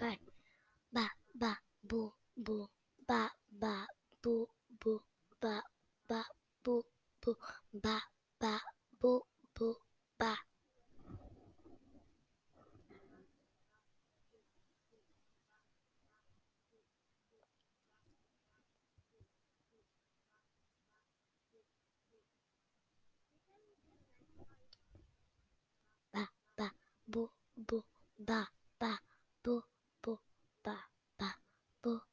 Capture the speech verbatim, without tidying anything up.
cry. Ba ba boo boo. Ba ba boo boo. Ba ba boo boo. Ba ba boo boo. Ba ba ba boo boo. Ba ba boo boo. Ba ba boo